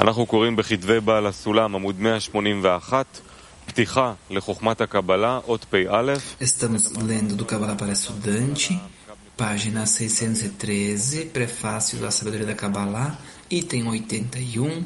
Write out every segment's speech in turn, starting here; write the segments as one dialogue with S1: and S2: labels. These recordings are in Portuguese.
S1: אנחנו קוראים בכתבי בעל הסולם, עמוד 181, פתיחה לחוכמת הקבלה, אות פ"א.
S2: Estamos lendo do Kabbalah para Estudante, página 613, prefácio da Sabedoria da Kabbalah, item 81.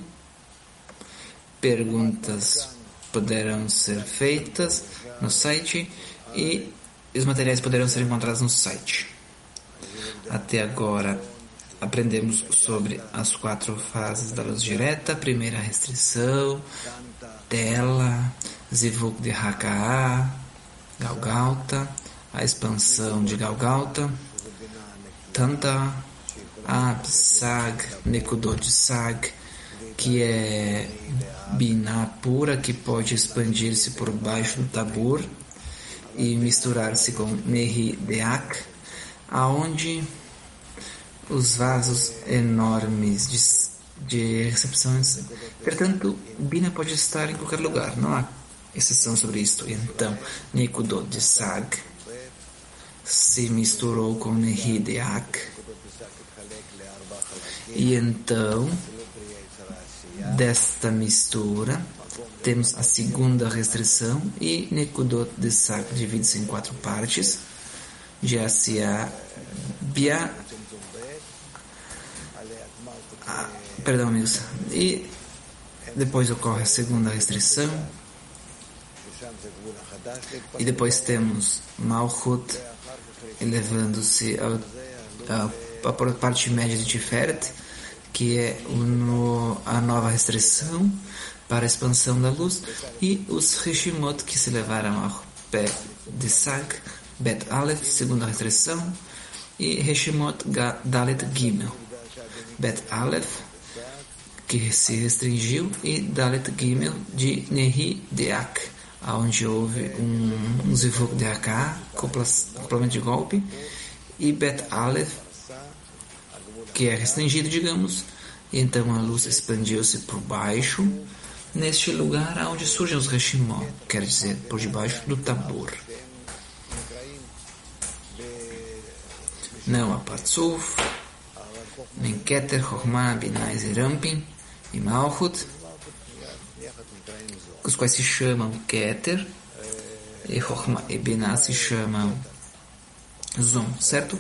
S2: Perguntas poderão ser feitas no site e os materiais poderão ser encontrados no site. Até agora aprendemos sobre as 4 fases da luz direta: primeira restrição, tela, zivuk de Haka'ah, Galgalta, a expansão de Galgalta, Tanta, Ab, Sag, Nekudot Sag, que é Binah pura, que pode expandir-se por baixo do Tabur e misturar-se com Nehi Deak, aonde os vasos enormes de recepções. Portanto, Binah pode estar em qualquer lugar, não há exceção sobre isto. Então, Nekudot de Sag se misturou com Nehi Deak, e então desta mistura temos a segunda restrição, e Nekudot de Sag divide-se em 4 partes: Jasia, Bia, perdão, amigos, e depois ocorre a segunda restrição, e depois temos Malchut elevando-se à parte média de Tiferet, que é a nova restrição para a expansão da luz, e os Reshimot que se levaram ao pé de Sag, Bet Aleph, segunda restrição, e Reshimot Dalet Gimel, Bet Aleph, que se restringiu, e Dalet Gimel de Nehi Deak, onde houve um zivuk de Haka'ah, acoplamento de golpe, e Bet Aleph, que é restringido, digamos, e então a luz expandiu-se por baixo, neste lugar onde surgem os Reshimot, quer dizer, por debaixo do Tabur. Não há Patzuf, nem Keter, Chokhmah, Binah, Zerampin e Malchut, os quais se chamam Keter, e Chokhmah e Binah se chamam Zon, certo?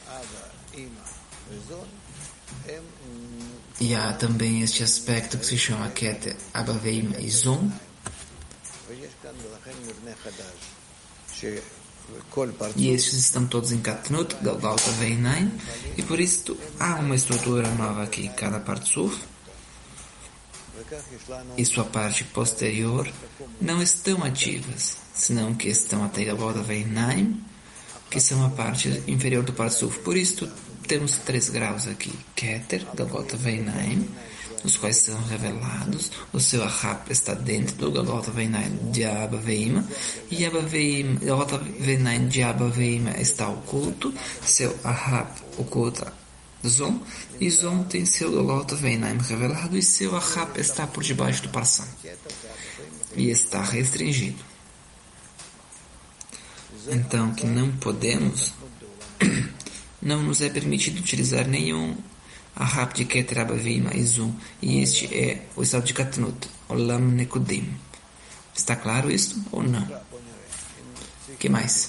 S2: E há também este aspecto que se chama Keter, Abba Ve'ima e Zon. E estes estão todos em Katnut, Galgalta, Ve'inaim, e por isso há uma estrutura nova aqui, cada Partzuf e sua parte posterior não estão ativas, senão que estão até Galgalta, Ve'inaim, que são a parte inferior do Partzuf. Por isso temos 3 graus aqui: Keter, Galgalta, Ve'inaim, os quais são revelados. O seu Ahab está dentro do Galgalta, Ve'inaim de Abba Ve'ima, e Abba Ve'ima, Galgalta, Ve'inaim de Abba Ve'ima está oculto. Seu Ahab oculta Zon, e Zon tem seu Galgalta, Ve'inaim revelado, e seu Ahab está por debaixo do Parsam e está restringido. Então, que não podemos, não nos é permitido utilizar nenhum Ahab de Keter, Abba Ve'ima e Zon, e este é o estado de Katnut, Olam Nekudim. Está claro isso ou não? O que mais?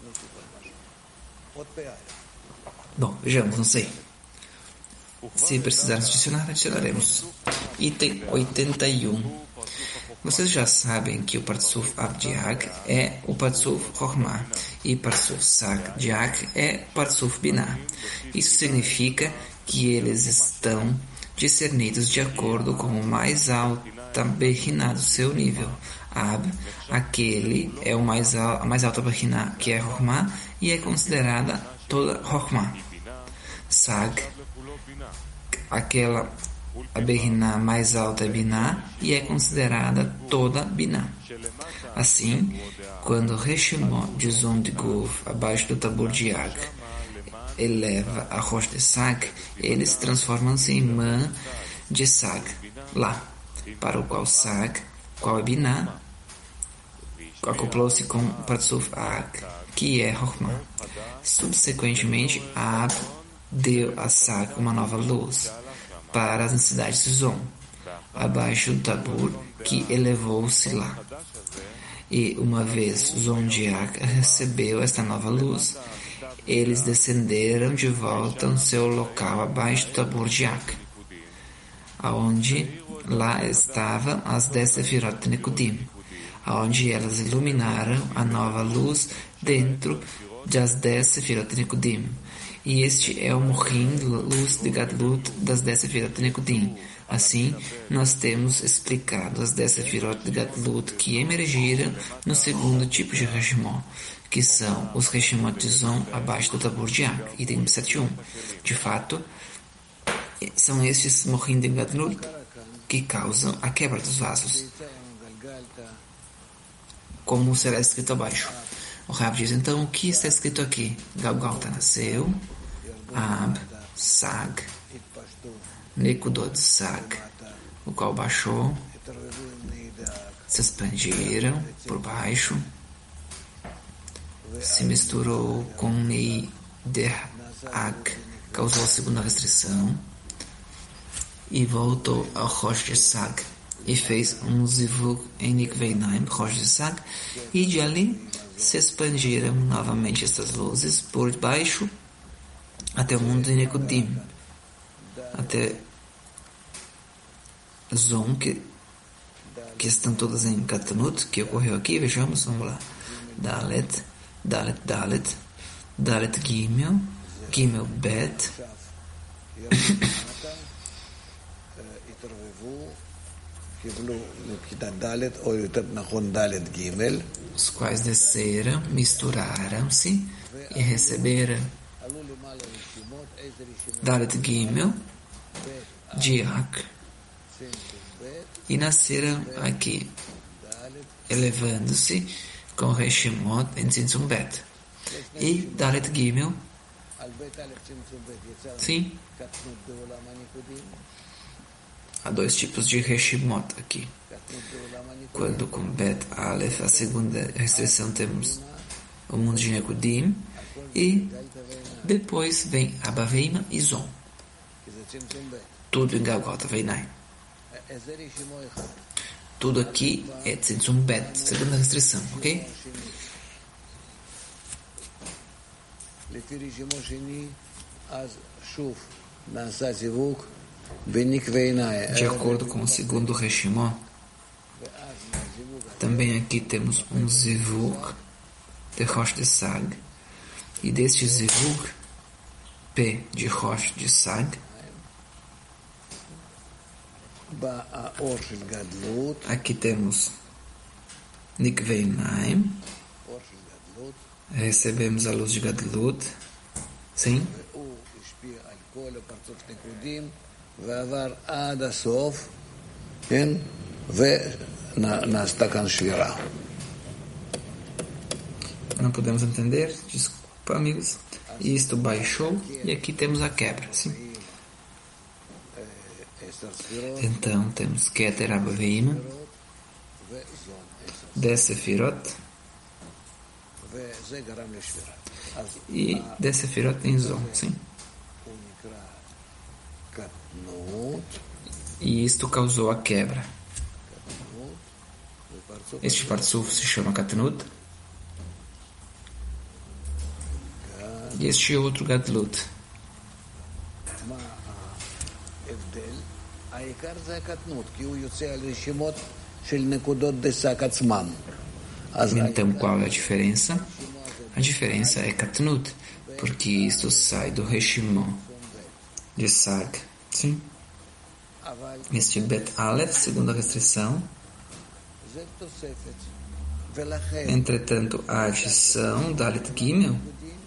S2: Bom, vejamos, não sei. Se precisarmos adicionar, adicionaremos. Item 81. Vocês já sabem que o Partzuf Abdiak é o Partzuf Chokhmah e Partzuf Sag Diak é Partzuf Binah. Isso significa que eles estão discernidos de acordo com o mais alta Behinah do seu nível. Ab, aquele é a mais alta Behinah, que é Chokhmah, e é considerada toda Chokhmah. Sag, aquela a Behinah mais alta é Binah, e é considerada toda Binah. Assim, o Reshimot de Zon de Guf, abaixo do Tabur de Yag, eleva a Rosh de Sag, eles transformam-se em Man de Sag, lá, para o qual Sag, qual é Binah, acoplou-se com Partzuf Ag, que é Chokhmah. Subsequentemente, Ab deu a Sag uma nova luz para as necessidades de Zon. abaixo do Tabor, que elevou-se lá. E uma vez Zondiak recebeu esta nova luz, eles descenderam de volta ao seu local abaixo do Tabor de Ak, aonde lá estavam as 10 Sefirot de Nekudim, aonde elas iluminaram a nova luz dentro das 10 Sefirot de Nekudim. E este é o Mohin, luz de Gadlut das 10 Sefirot de Nekudim. Assim, nós temos explicado as 10 Sefirot de Gadlut que emergiram no segundo tipo de Hashimot, que são os Hashimot de Zon abaixo do Tabor de Ak, item 71. De fato, são estes Mohin de Gadlut que causam a quebra dos vasos, como será escrito abaixo. O Rav diz, então, o que está escrito aqui? Galgalta nasceu, Ab, Sag, Nekudot Sag, o qual baixou, se expandiram por baixo, se misturou com Nei Derag, causou a segunda restrição, e voltou ao Rosh de Sag, e fez um Zivug em Nikveinaim, Rosh de Sag, e de ali se expandiram novamente estas luzes por baixo até o mundo de Nekudim, até Zon, que estão todas em Katanut, que ocorreu aqui, vejamos, vamos lá, Dalet, Dalet, Dalet, Dalet Gimel, Gimel Bet, os quais desceram, misturaram-se e receberam Dalet Gimel de Ak e nasceram aqui, elevando-se com Reshimot em Tzimtzum Bet. E Dalet Gimel, sim, há dois tipos de Reshimot aqui. Quando com Bet Aleph, a segunda restrição, temos o mundo de Nekudim, e depois vem Abaveima e Zon. Tudo em Galgota Veinai. Tudo aqui é Tzimtzum Bet, segunda restrição, ok? De acordo com o segundo Reshimot, também aqui temos um Zivug de Rosh de Sag, e deste Zivug, P de Rosh de Sag, aqui temos Nikveinaim, recebemos a luz de Gadlut, sim, não podemos entender, desculpa amigos, isto baixou e aqui temos a quebra, sim. Então temos Keter Abaveima, 10 Sefirot e 10 Sefirot em Zon, sim. E isto causou a quebra. Este Parsuf se chama Katnut e este outro Gadlut. Então qual é a diferença? A diferença é Katnut, porque isto sai do Reshimot de Sag, sim. Este Bet Aleph, segunda restrição. Entretanto, a adição Dalet Gimel,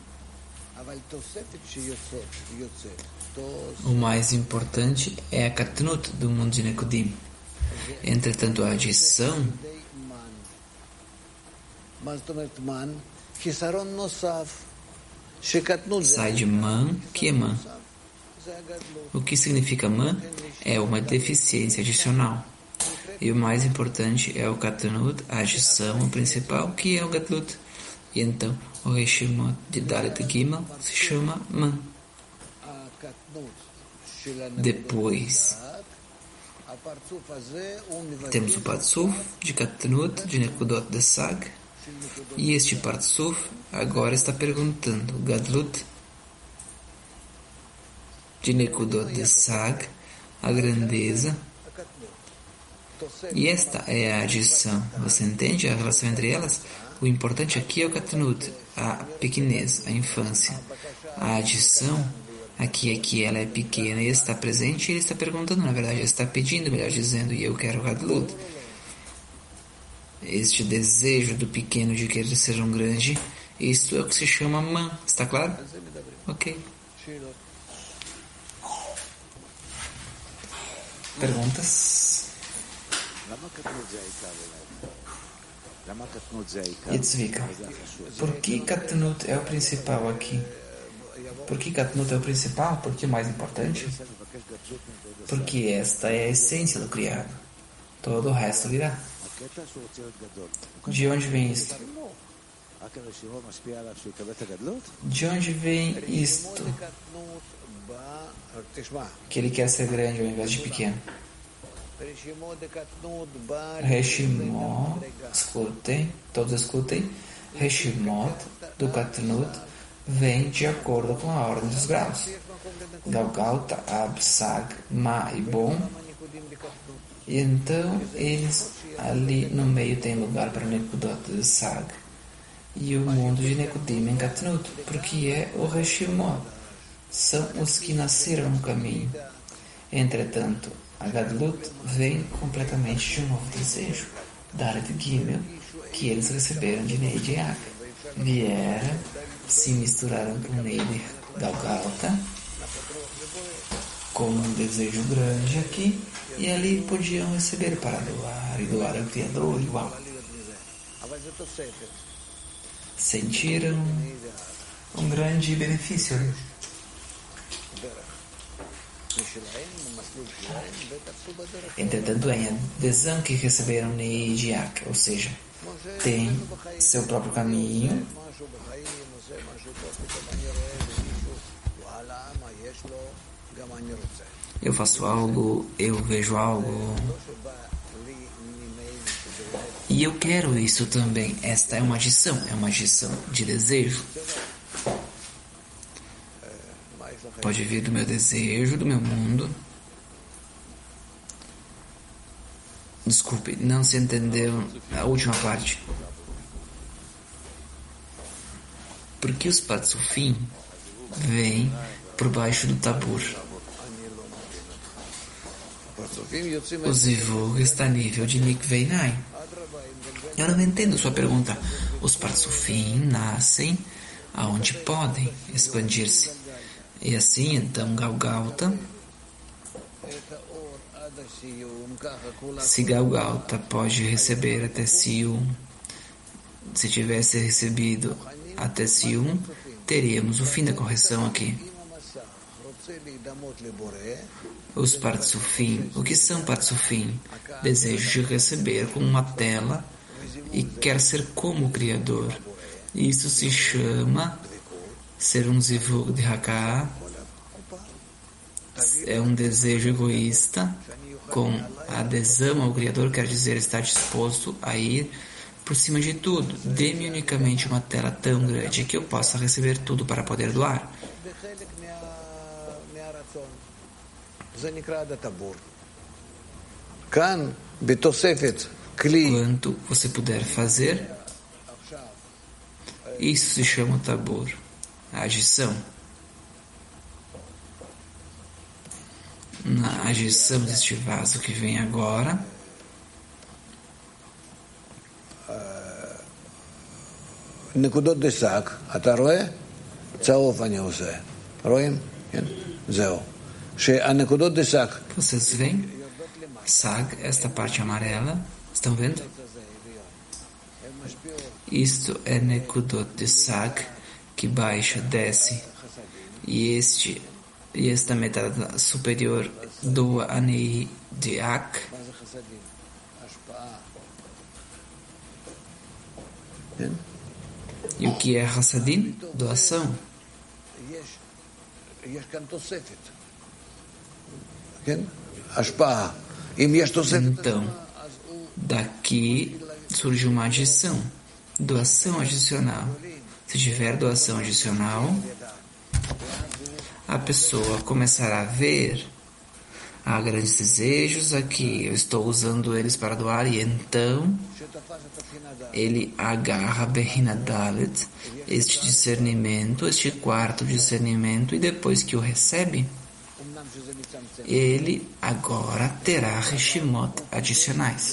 S2: o mais importante é a Katnut do mundo de Nekudim. Entretanto, a adição sai de Man, que é Man. O que significa Man é uma deficiência adicional. E o mais importante é o Katnut, a adição principal, que é o Gadlut. E então, o Reshimot de Dalet Gimel se chama Man. Depois Temos o Partsuf de Katnut, de Nekudot de Sag, e este Partsuf agora está perguntando Gadlut de Nekudot de Sag, a grandeza, e esta é a adição. Você entende a relação entre elas? O importante aqui é o Katnut, a pequenez, a infância. A adição aqui é que ela é pequena e está presente, e ele está perguntando, na verdade, ele está pedindo, melhor dizendo, e eu quero Gadlut. Este desejo do pequeno de querer ser um grande, isto é o que se chama Man. Está claro? Ok. Perguntas? Yitzvika, por que Katnut é o principal aqui? Por que Katnut é o principal? Por que o mais importante? Porque esta é a essência do criado. Todo o resto virá. De onde vem isto? De onde vem isto? Que ele quer ser grande ao invés de pequeno. Reshimot, escutem, todos escutem. Reshimot do Katnut vem de acordo com a ordem dos graus. Galgalta, Ab, Sag, Ma e Bom. E então eles ali no meio tem lugar para Nekudot de Sag e o mundo de Nekudim em Katnut, porque é o Reshimot. São os que nasceram no caminho. Entretanto, a Gadlut vem completamente de um novo desejo, Dalet Gimel, que eles receberam de Nei de Ak. Vieram, se misturaram com Nei de Galgalta, com um desejo grande aqui, e ali podiam receber para doar, e doar ao Criador igual. Sentiram um grande benefício ali. Entretanto, em adesão que receberam Nei de Ak, ou seja, tem seu próprio caminho, eu faço algo, eu vejo algo, e eu quero isso também. Esta é uma adição de desejo. Pode vir do meu desejo, do meu mundo. Desculpe, não se entendeu a última parte. Porque os Patsufim vêm por baixo do Tabur. O Zivug está a nível de Nikveinai. Eu não entendo sua pergunta. Os Patsufim nascem aonde podem expandir-se. E assim, então, Galgalta, se Galgalta pode receber até Sium, se tivesse recebido até Sium, teríamos o fim da correção aqui. Os Partsufim, o que são Partsufim? Desejo de receber com uma tela e quer ser como o Criador. Isso se chama ser um Zivug de Haká. É um desejo egoísta com adesão ao Criador, quer dizer, estar disposto a ir por cima de tudo. Dê-me unicamente uma tela tão grande que eu possa receber tudo para poder doar. Quanto você puder fazer, isso se chama Tabur, a adição. Na adição deste vaso que vem agora,
S3: נקודות דסק, אתה רואה? צהוב אני עושה. רואים? כן? זהו. שהנקודות דסק.
S2: Vocês veem? Sag, esta parte amarela, estão vendo? Isto é Nekudot de Sag, que baixa, desce. E esta metade superior doa a Nei de Ak. E o que é Hassadim? Doação.
S3: השפעה.
S2: Então, daqui surge uma adição, doação adicional. Se tiver doação adicional, a pessoa começará a ver grandes desejos aqui, eu estou usando eles para doar, e então ele agarra Bechina Dalet, este discernimento, este quarto discernimento, e depois que o recebe, ele agora terá Reshimot adicionais.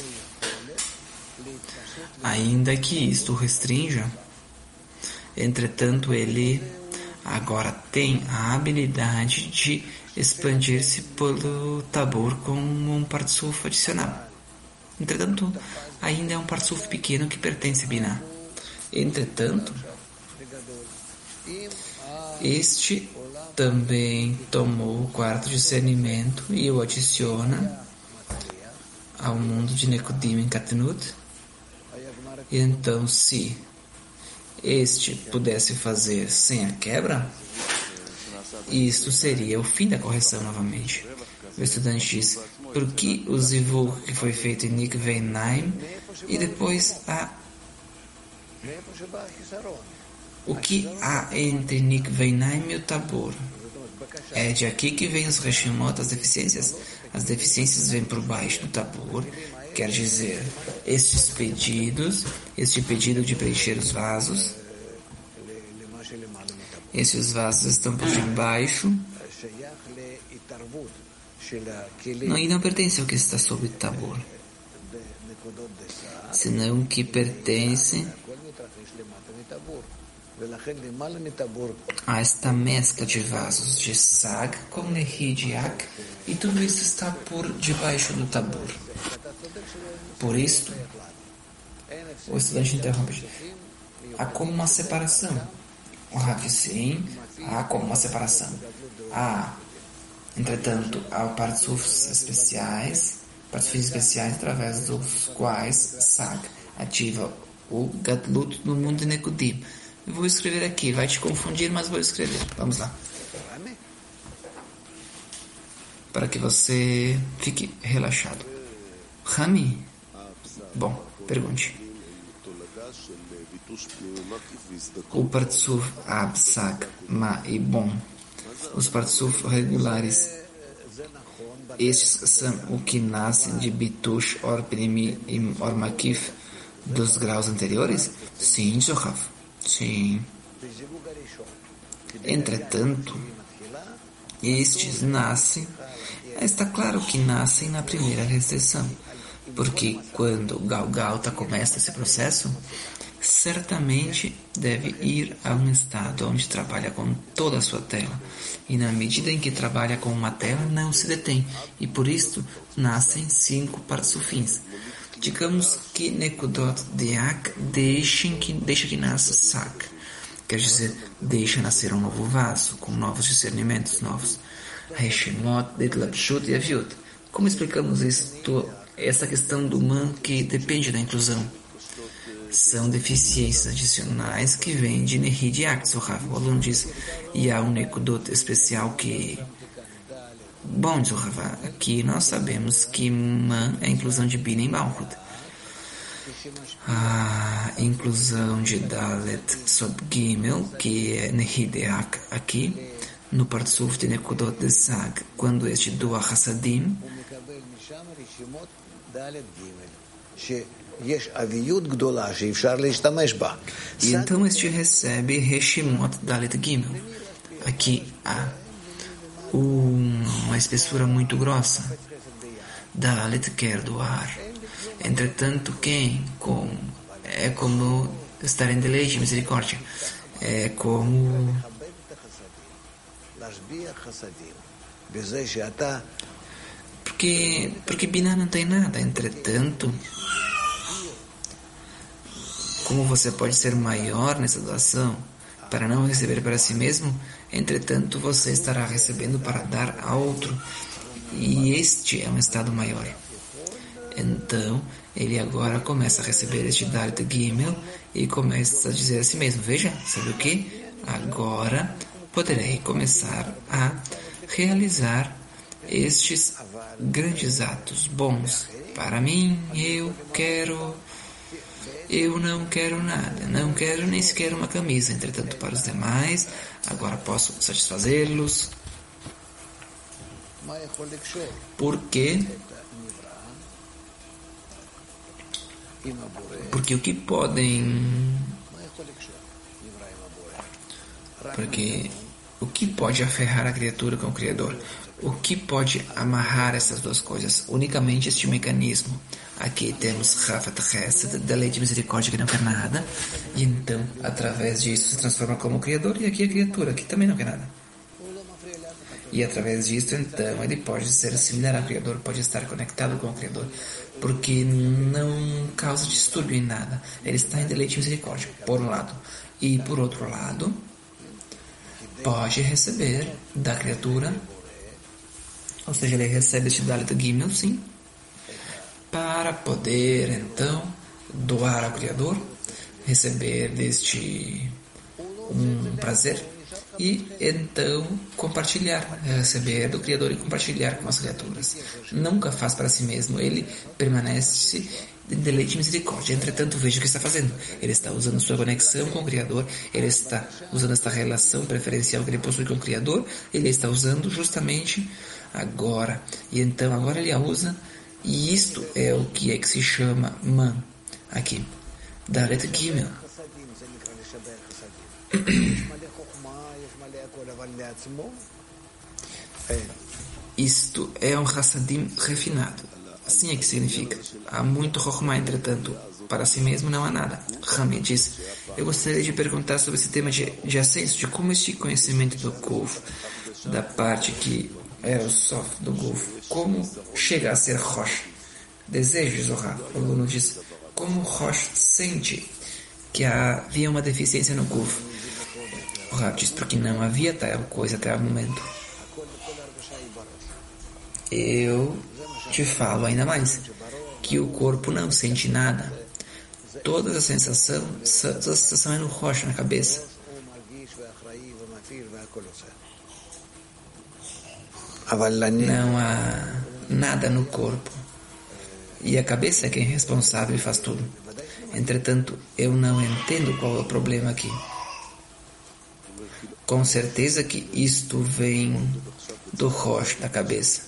S2: Ainda que isto restrinja, entretanto, ele agora tem a habilidade de expandir-se pelo Tabor com um Partsuf adicional. Entretanto, ainda é um Partsuf pequeno que pertence a Binah. Entretanto, este também tomou o quarto discernimento e o adiciona ao mundo de Nekudim em Katnut. E então, se este pudesse fazer sem a quebra, isto seria o fim da correção novamente. O estudante diz, por que o zivug que foi feito em Nikvei Naim e depois o que há entre Nikvei Naim e o Tabor? É de aqui que vem os Reshimot, as deficiências? As deficiências vêm por baixo do Tabor, quer dizer, este pedido de preencher os vasos, esses vasos estão por debaixo e não pertence ao que está sob o Tabor, senão que pertence a esta mescla de vasos de Sag com Nehi de Ak, e tudo isso está por debaixo do Tabor. Por isso, o estudante interrompe, há como uma separação. O Rav, sim, há como uma separação. Entretanto, há partsufs especiais, através dos quais Sag ativa o Gadlut no mundo de Nekudim. Eu vou escrever aqui, vai te confundir, mas vou escrever. Vamos lá. Para que você fique relaxado. Rami? Bom, pergunte. O Partsuf Absak, Ma e Bom, os Partsuf regulares, estes são o que nascem de Bitush, Or Primi e Or Makif dos graus anteriores? Sim, Zohav. Sim. Entretanto, estes nascem, está claro que nascem na primeira restrição, porque quando Galgalta começa esse processo, certamente deve ir a um estado onde trabalha com toda a sua tela, e na medida em que trabalha com uma tela não se detém, e por isso nascem 5 partsufins. Digamos que Nekudot Deak deixa que nasça Sak, quer dizer, deixa nascer um novo vaso, com novos discernimentos novos. Reshimot, Detlapshut e Aviut. Como explicamos essa questão do man que depende da inclusão? São deficiências adicionais que vêm de Nehi de Ak. O aluno diz, e há um Nekudot especial que... Bom, Zohava, aqui nós sabemos que Man é a inclusão de Bina em Malchut. A inclusão de Dalet sob Gimel, que é Nehi de Ak aqui, no Partsuf de Nekudot de Sag, quando este doa Hassadim, e então este recebe Reshimot Dalet Gimel. Aqui há uma espessura muito grossa. Dalet quer doar. Entretanto, é como estar em deleite, misericórdia. É como... Porque Binah não tem nada. Entretanto, como você pode ser maior nessa doação para não receber para si mesmo, entretanto você estará recebendo para dar a outro, e este é um estado maior. Então ele agora começa a receber este Dalet Gimel e começa a dizer a si mesmo, veja, sabe o que? Agora poderei começar a realizar estes grandes atos bons. Para mim, eu não quero nada, não quero nem sequer uma camisa. Entretanto, para os demais, agora posso satisfazê-los. Por quê? Porque o que pode aferrar a criatura com o Criador? O que pode amarrar essas duas coisas? Unicamente este mecanismo. Aqui temos Rafat Hesed, da lei de misericórdia que não quer nada, e então, através disso, se transforma como Criador, e aqui a criatura, que também não quer nada. E através disso, então, ele pode ser similar ao Criador, pode estar conectado com o Criador, porque não causa distúrbio em nada. Ele está em deleite e misericórdia, por um lado. E, por outro lado, pode receber da criatura, ou seja, ele recebe este Dalet Gimel, sim, para poder, então, doar ao Criador, receber deste um prazer, e então compartilhar, receber do Criador e compartilhar com as criaturas. Nunca faz para si mesmo, ele permanece de deleite e misericórdia. Entretanto, veja o que está fazendo. Ele está usando sua conexão com o Criador, ele está usando esta relação preferencial que ele possui com o Criador, ele está usando justamente agora. E então agora ele a usa, e isto é o que se chama Man, aqui, Dalet Gimel. Isto é um Hassadim refinado. Assim é que significa. Há muito Chokhmah, entretanto, para si mesmo não há nada. Rami diz: eu gostaria de perguntar sobre esse tema de ascenso, de como este conhecimento do Guf, da parte que era o Sof do Guf, como chega a ser Rosh. Desejo, Zohar. O aluno diz: como Rosh sente que havia uma deficiência no Guf. O Rav diz: porque não havia tal coisa até o momento. Eu te falo ainda mais, que o corpo não sente nada. Toda a sensação é no Rosh, na cabeça. Não há nada no corpo. E a cabeça é quem é responsável e faz tudo. Entretanto, eu não entendo qual é o problema aqui. Com certeza que isto vem do Rosh, da cabeça.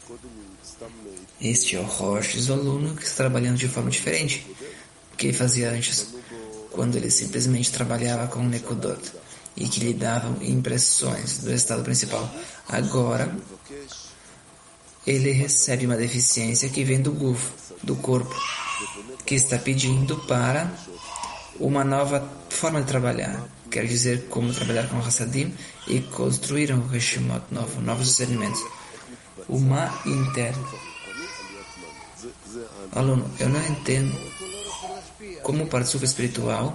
S2: Este é o Rosh do aluno que está trabalhando de forma diferente do que ele fazia antes, quando ele simplesmente trabalhava com Nekudot e que lhe davam impressões do estado principal. Agora, ele recebe uma deficiência que vem do Guf, do corpo, que está pedindo para uma nova forma de trabalhar. Quer dizer, como trabalhar com o Hassadim e construir um Reshimot novo, novos discernimentos. Uma interna. Aluno, eu não entendo como o participo espiritual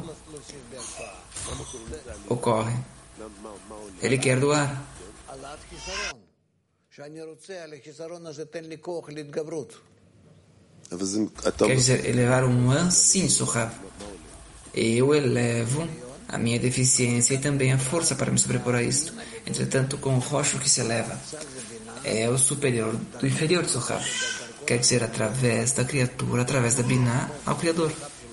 S2: ocorre. Ele quer doar. Quer dizer, elevar um an, sim, Sohav. Eu elevo a minha deficiência e também a força para me sobrepor a isto. Entretanto, com o roxo que se eleva, é o superior do inferior, Sohav. Quer dizer, através da criatura, através da Binah, ao Criador.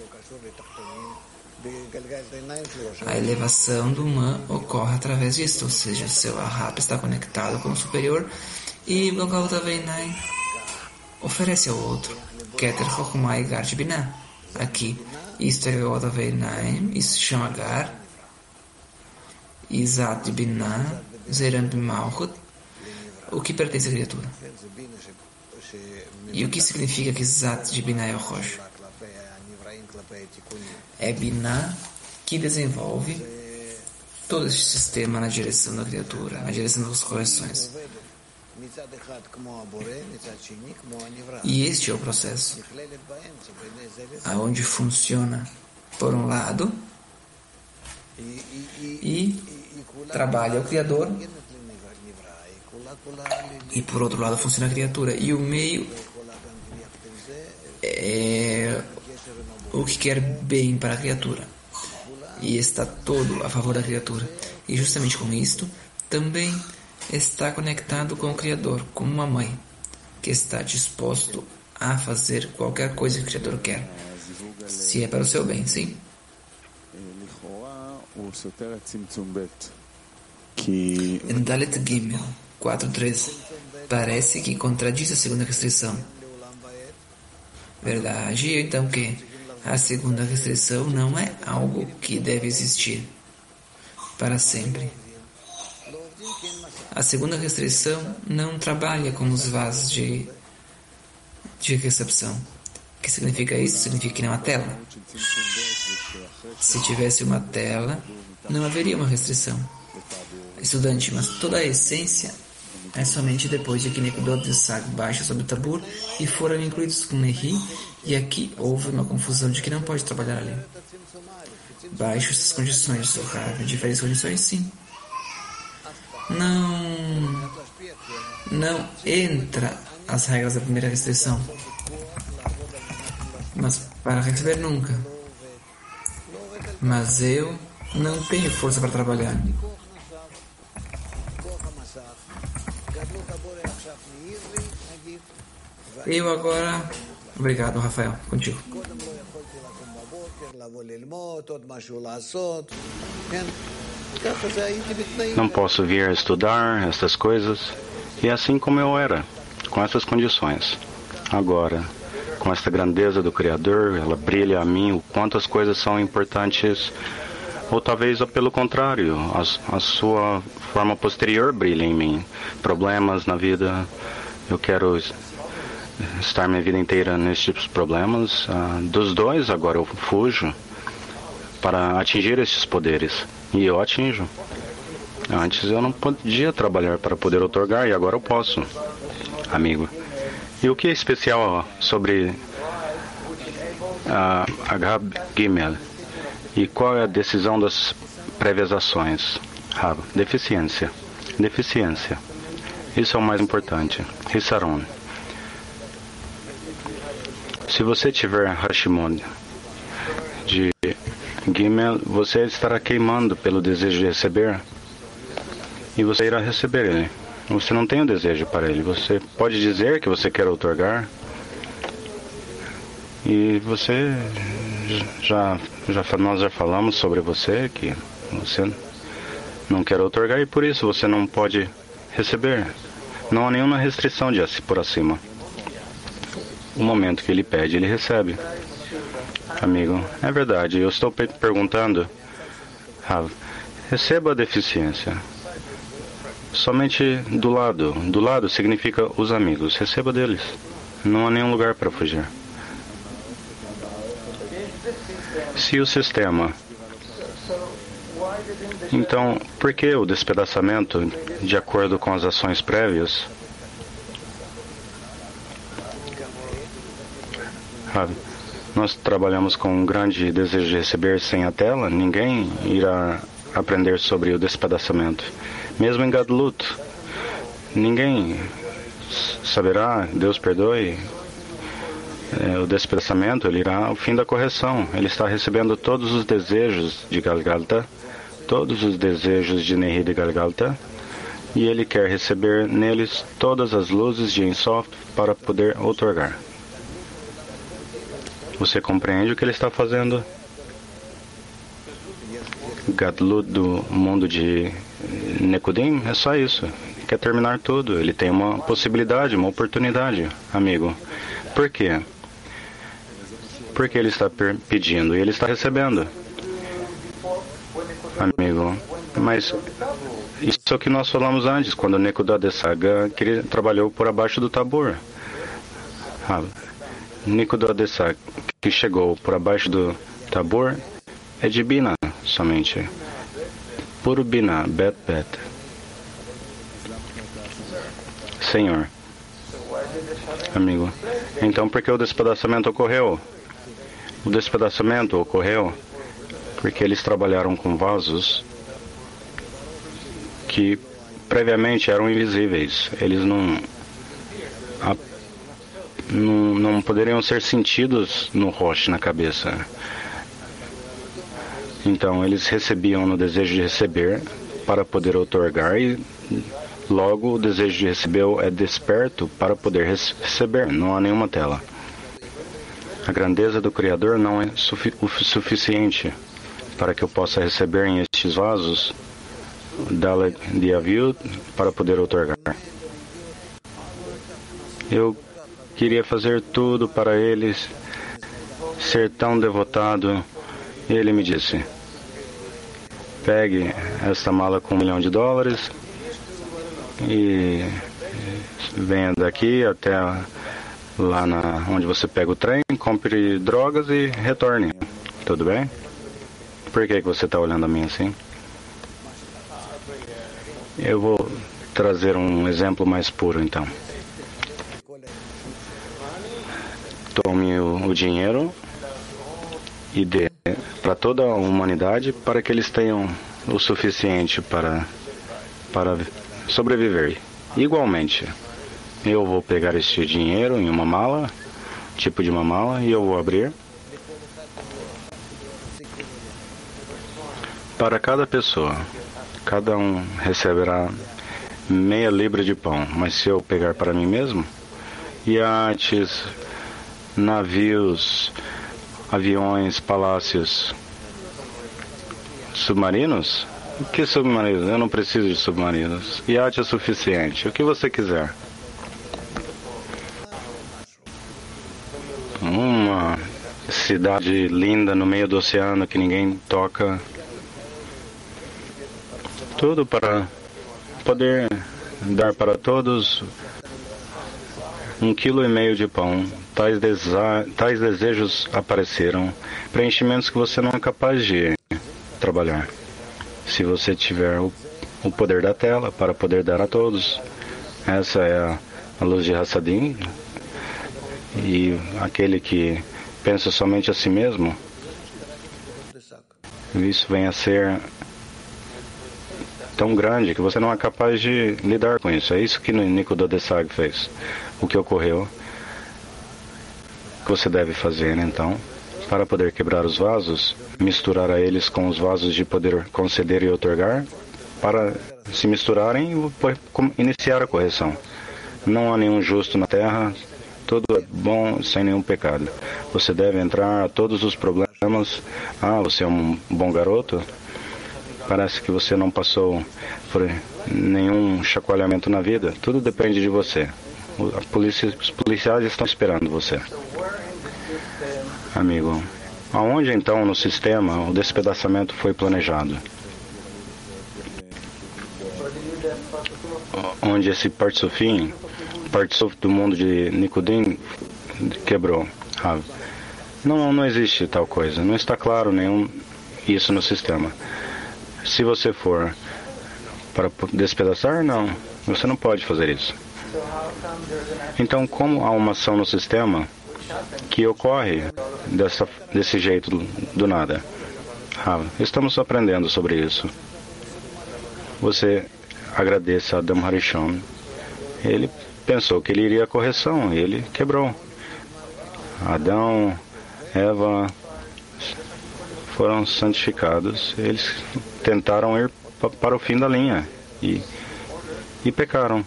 S2: A elevação do Man ocorre através disso, ou seja, seu Ahab está conectado com o superior e Golgotha Veinai oferece ao outro Keter Chokhmah e Gar de Binah. Aqui, isto é Golgotha Veinai, isso se chama Gar, Izat de Binah, Zeram Bimalchut, o que pertence à criatura. E o que significa que Zat de Binah é o Rosh? É Binah que desenvolve todo este sistema na direção da criatura, na direção das correções. E este é o processo, aonde funciona, por um lado, e trabalha o Criador, e por outro lado funciona a criatura. E o meio é o que quer bem para a criatura. E está todo a favor da criatura. E justamente com isto, também está conectado com o Criador, como uma mãe, que está disposto a fazer qualquer coisa que o Criador quer, se é para o seu bem, sim. Em Dalet Gimel 4.3, parece que contradiz a segunda restrição. Verdade, então que a segunda restrição não é algo que deve existir para sempre. A segunda restrição não trabalha com os vasos de recepção. O que significa isso? Significa que não há tela. Se tivesse uma tela, não haveria uma restrição. Estudante, mas toda a essência é somente depois de que Nekudot e Sag baixam sobre o Tabur e foram incluídos com Nehi, e aqui houve uma confusão de que não pode trabalhar ali. Baixo essas condições, Sohar, em diferentes condições, sim. Não entra as regras da primeira restrição, mas para receber nunca. Mas eu não tenho força para trabalhar. Eu agora... Obrigado, Rafael. Contigo.
S4: Não posso vir a estudar estas coisas. E assim como eu era, com essas condições. Agora, com esta grandeza do Criador, ela brilha a mim o quanto as coisas são importantes. Ou talvez, pelo contrário, a sua forma posterior brilha em mim. Problemas na vida, eu quero estar minha vida inteira nesses tipos de problemas. Dos dois, agora eu fujo para atingir esses poderes. E eu atinjo. Antes eu não podia trabalhar para poder outorgar, e agora eu posso, amigo. E o que é especial sobre a Gab Gimel? E qual é a decisão das prévias ações? Deficiência. Deficiência. Isso é o mais importante. Hissaron. Se você tiver Hashimon de Gimel, você estará queimando pelo desejo de receber, e você irá receber ele. Você não tem o desejo para ele. Você pode dizer que você quer outorgar, e você nós já falamos sobre você que você não quer outorgar, e por isso você não pode receber. Não há nenhuma restrição de por acima. O momento que ele pede, ele recebe. Amigo, é verdade. Eu estou perguntando, receba a deficiência. Somente do lado. Do lado significa os amigos. Receba deles. Não há nenhum lugar para fugir. Se o sistema... Então, por que o despedaçamento de acordo com as ações prévias? Nós trabalhamos com um grande desejo de receber sem a tela. Ninguém irá aprender sobre o despedaçamento. Mesmo em Gadlut, ninguém saberá, Deus perdoe, o despedaçamento, ele irá ao fim da correção. Ele está recebendo todos os desejos de Galgalta, todos os desejos de Nehi de Galgalta, e ele quer receber neles todas as luzes de Ensof para poder outorgar. Você compreende o que ele está fazendo? Gadlut do mundo de Nekudim é só isso. Ele quer terminar tudo. Ele tem uma possibilidade, uma oportunidade, amigo. Por quê? Porque ele está pedindo e ele está recebendo. Amigo, mas isso é o que nós falamos antes, quando Nekudot de Saga trabalhou por abaixo do Tabor. Nekudot de Saga, que chegou por abaixo do Tabor, é de Bina somente. Puro Bina, Bet. Senhor. Amigo, então por que o despedaçamento ocorreu? O despedaçamento ocorreu porque eles trabalharam com vasos que previamente eram invisíveis. Eles não poderiam ser sentidos no roche, na cabeça. Então, eles recebiam no desejo de receber para poder outorgar, e Logo, o desejo de receber é desperto para poder receber. Não há nenhuma tela. A grandeza do Criador não é o suficiente para que eu possa receber em estes vasos Dalet de Aviut para poder otorgar. Eu queria fazer tudo para eles, ser tão devotado. Ele me disse: pegue esta mala com $1 milhão e venha daqui até lá onde você pega o trem, compre drogas e retorne. Tudo bem? Por que você está olhando a mim assim? Eu vou trazer um exemplo mais puro, então. Tome o dinheiro e dê para toda a humanidade para que eles tenham o suficiente para sobreviver. Igualmente, eu vou pegar este dinheiro em uma mala, tipo de uma mala, e eu vou abrir. Para cada pessoa, cada um receberá meia libra de pão, mas se eu pegar para mim mesmo, iates, navios, aviões, palácios, submarinos? Que submarinos? Eu não preciso de submarinos. Iate é suficiente. O que você quiser. Uma cidade linda no meio do oceano que ninguém toca. Tudo para poder dar para todos 1,5 kg de pão. Tais desejos apareceram. Preenchimentos que você não é capaz de trabalhar. Se você tiver o poder da tela para poder dar a todos. Essa é a luz de Hassadim. E aquele que pensa somente a si mesmo, isso vem a ser tão grande que você não é capaz de lidar com isso. É isso que Nikodot Desag fez. O que ocorreu, que você deve fazer, então, para poder quebrar os vasos, misturar a eles com os vasos de poder conceder e otorgar, para se misturarem e iniciar a correção. Não há nenhum justo na terra, tudo é bom sem nenhum pecado. Você deve entrar a todos os problemas. Você é um bom garoto? Parece que você não passou por nenhum chacoalhamento na vida. Tudo depende de você. Os policiais estão esperando você. Amigo, aonde então no sistema o despedaçamento foi planejado? Onde esse Partsufim, Partsuf do mundo de Nikudim, quebrou. Não existe tal coisa. Não está claro nenhum isso no sistema. Se você for para despedaçar, não. Você não pode fazer isso. Então, como há uma ação no sistema que ocorre desse jeito do nada? Estamos aprendendo sobre isso. Você agradeça a Adam Harishon. Ele pensou que ele iria à correção e ele quebrou. Adão, Eva foram santificados. Eles tentaram ir para o fim da linha e pecaram.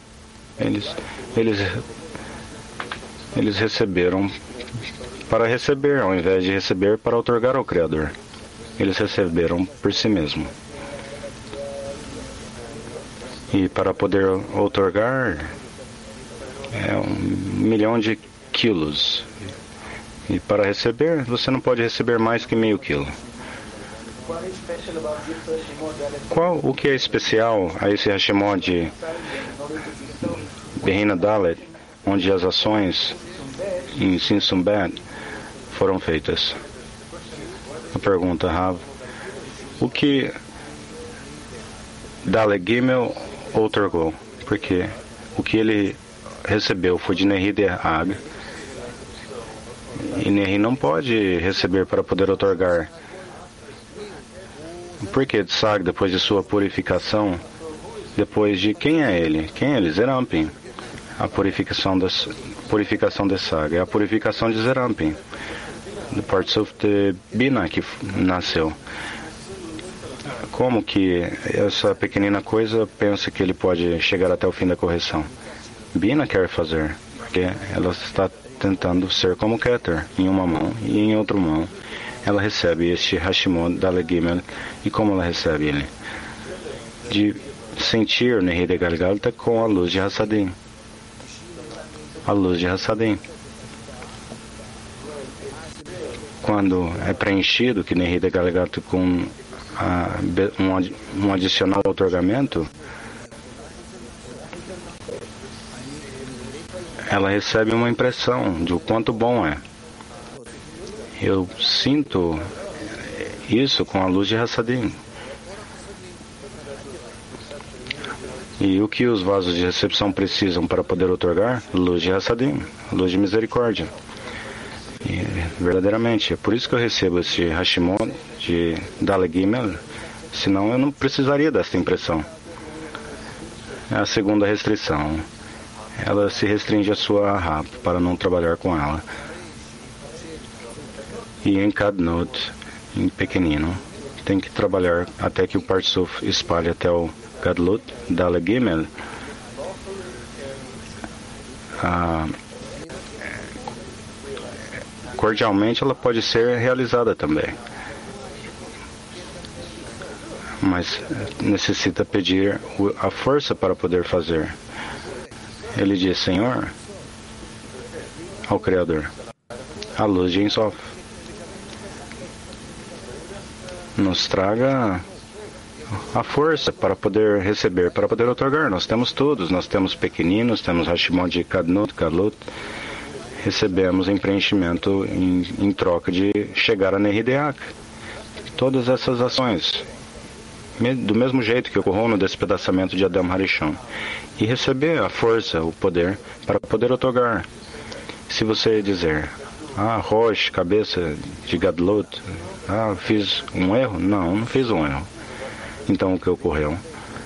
S4: Eles receberam para receber, ao invés de receber para outorgar ao Criador. Eles receberam por si mesmo. E para poder outorgar, é 1 milhão de quilos. E para receber, você não pode receber mais que meio quilo. O que é especial a esse Hashemot de Behina Dalet, onde as ações em Sinsumbat foram feitas? A pergunta, Rav, o que Dalet Gimel outorgou? Porque o que ele recebeu foi de Nehid Ag, e Nehi não pode receber para poder outorgar. Por que Tsag, depois de sua purificação, depois de quem é ele? Quem é ele? Zerampin. A purificação de Sag é a purificação de Zerampin, do Partsuf de Bina que nasceu. Como que essa pequenina coisa pensa que ele pode chegar até o fim da correção? Bina quer fazer, porque ela está tentando ser como Keter, em uma mão e em outra mão. Ela recebe este Hashimon Dalet Gimel. E como ela recebe ele? De sentir Nehide Galgalta com a luz de Hassadim. A luz de Hassadim. Quando é preenchido que Nehide Galgalta com um adicional otorgamento, ela recebe uma impressão de o quanto bom é. Eu sinto isso com a luz de Hassadim. E o que os vasos de recepção precisam para poder otorgar? Luz de Hassadim, luz de misericórdia. E, verdadeiramente, é por isso que eu recebo esse Hashimon de Dalet Gimel, senão eu não precisaria dessa impressão. A segunda restrição, ela se restringe a sua Ahab para não trabalhar com ela. E em Kadnut, em pequenino, tem que trabalhar até que o Parsuf espalhe até o Gadlut, Dalet Gimel. Cordialmente ela pode ser realizada também, mas necessita pedir a força para poder fazer. Ele diz: Senhor, ao Criador, a luz de Ensof, nos traga a força para poder receber, para poder otorgar. Nós temos todos, nós temos pequeninos, temos Hashimon de Kadnut, Gadlut. Recebemos em preenchimento em troca de chegar a Nehideak. Todas essas ações, do mesmo jeito que ocorreu no despedaçamento de Adam Harishon, e receber a força, o poder, para poder otorgar. Se você dizer, Rosh, cabeça de Gadlut, fiz um erro? Não, não fiz um erro. Então o que ocorreu?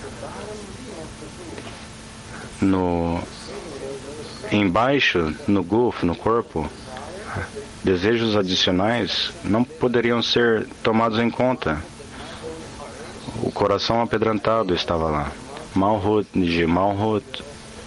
S4: Embaixo, no guf, no corpo, desejos adicionais não poderiam ser tomados em conta. O coração apedrantado estava lá. Malhut, de Malhut,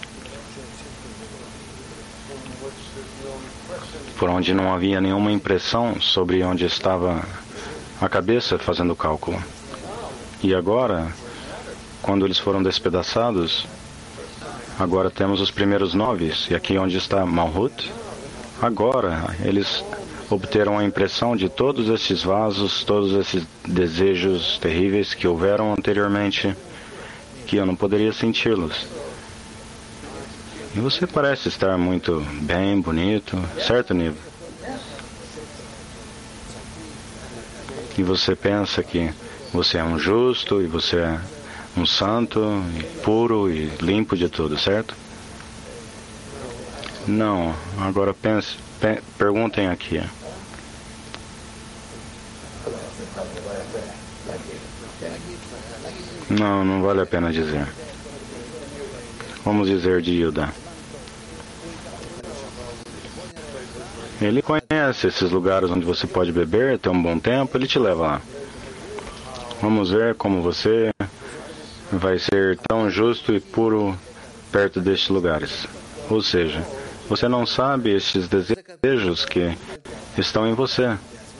S4: por onde não havia nenhuma impressão sobre onde estava a cabeça fazendo o cálculo. E agora, quando eles foram despedaçados, agora temos os primeiros 9, e aqui onde está Malhut, agora eles obteram a impressão de todos esses vasos, todos esses desejos terríveis que houveram anteriormente, que eu não poderia senti-los. E você parece estar muito bem, bonito, certo, Niv? E você pensa que você é um justo, e você é um santo, e puro e limpo de tudo, certo? Não, agora perguntem aqui. Não vale a pena dizer. Vamos dizer de Yudá. Ele conhece esses lugares onde você pode beber, ter um bom tempo, ele te leva lá. Vamos ver como você vai ser tão justo e puro perto destes lugares. Ou seja, você não sabe estes desejos que estão em você.